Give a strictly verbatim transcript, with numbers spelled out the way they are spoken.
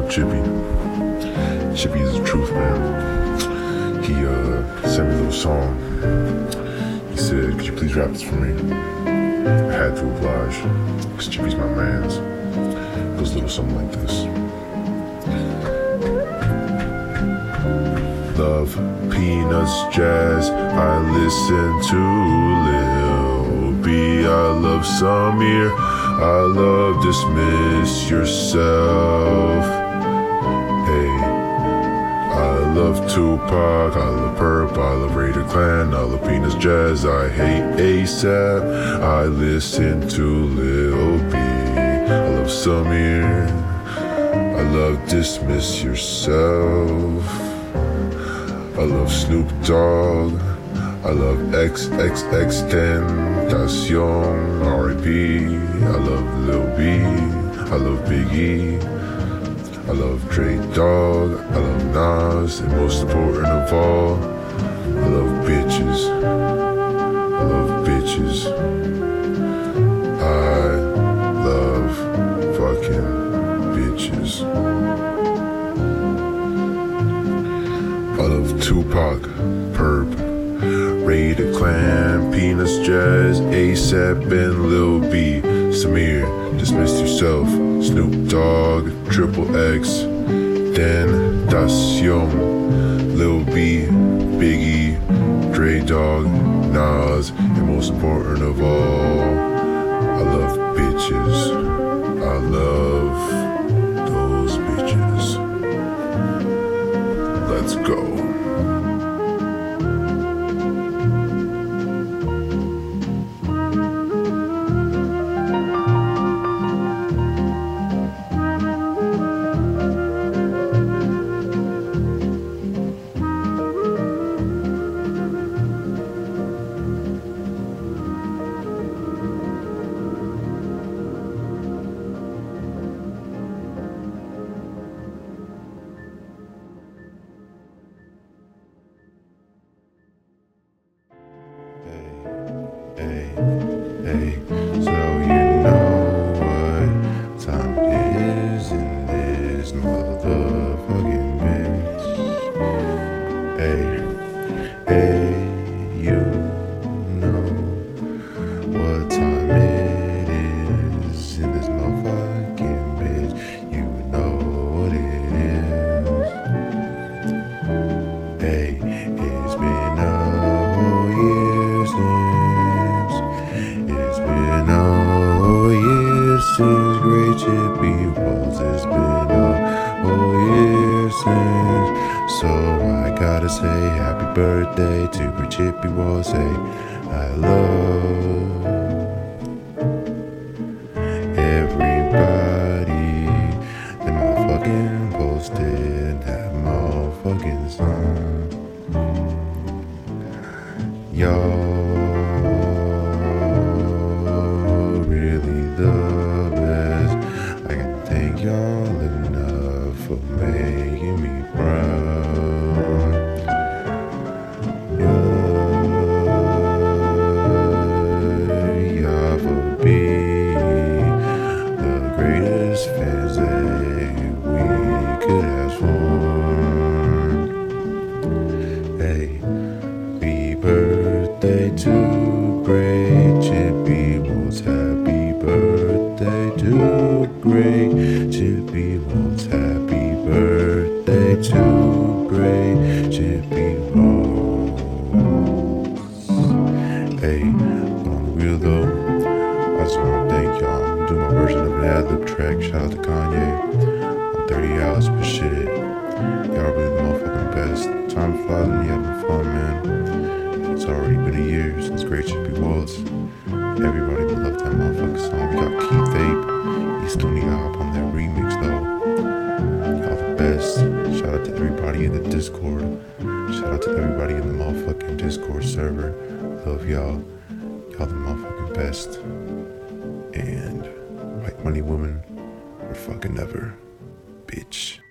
Chippy. Chippy is the truth, man. He uh, sent me a little song. He said, could you please rap this for me? I had to oblige, because Chippy's my mans. It goes a little something like this. Love, peanuts, jazz, I listen to Lil B. I love Samir, I love Dismiss Yourself. Hey, I love Tupac, I love Perp, I love Raider Clan, I love Peanuts, jazz, I hate ASAP. I listen to Lil B. I love Samir, I love Dismiss Yourself. I love Snoop Dogg, I love X X X Tentacion, R I P. I love Lil B, I love Big E, I love Dre Dogg, I love Nas, and most important of all, I love bitches, I love bitches. I love fucking bitches. I love Tupac, Perp, Raider Clan, Peanuts, Jazz, ASAP, and Lil B, Samir, Dismiss Yourself, Snoop Dogg, Triple X, Tentacion, Lil B, Biggie, Dre Dogg, Nas, and most important of all, I love bitches. I love those bitches. Let's go. Hey, hey, so you know what time it is in this motherfucking bitch. Hey, hey, you know what time it is in this motherfucking bitch. You know what it is. Hey, it's been a whole year since It's been a whole year since Great Chippy Walls. It's been a whole year since. So I gotta say happy birthday to Great Chippy Walls. Say I love everybody that motherfucking posted that motherfucking song. Y'all the best. I can thank y'all enough for making me proud. Yeah, y'all for being the greatest fans that we could have formed. Hey, happy birthday to Great Chippy Walls. Happy birthday to Great Chippy Walls. Happy birthday to Great Chippy Walls. Hey, on the real though, I just want to thank y'all. I'm doing my version of an ad-lib track. Shout out to Kanye. I'm thirty hours for shit. Y'all really the motherfucking best. Time flies when you having fun, man. It's already been a year since Great Chippy Walls. Everybody would love that motherfucking song. We got Keith Ape. He's still need to hop on that remix though. Y'all the best. Shout out to everybody in the Discord. Shout out to everybody in the motherfucking Discord server. Love y'all. Y'all the motherfucking best. And white money women are fucking never. Bitch.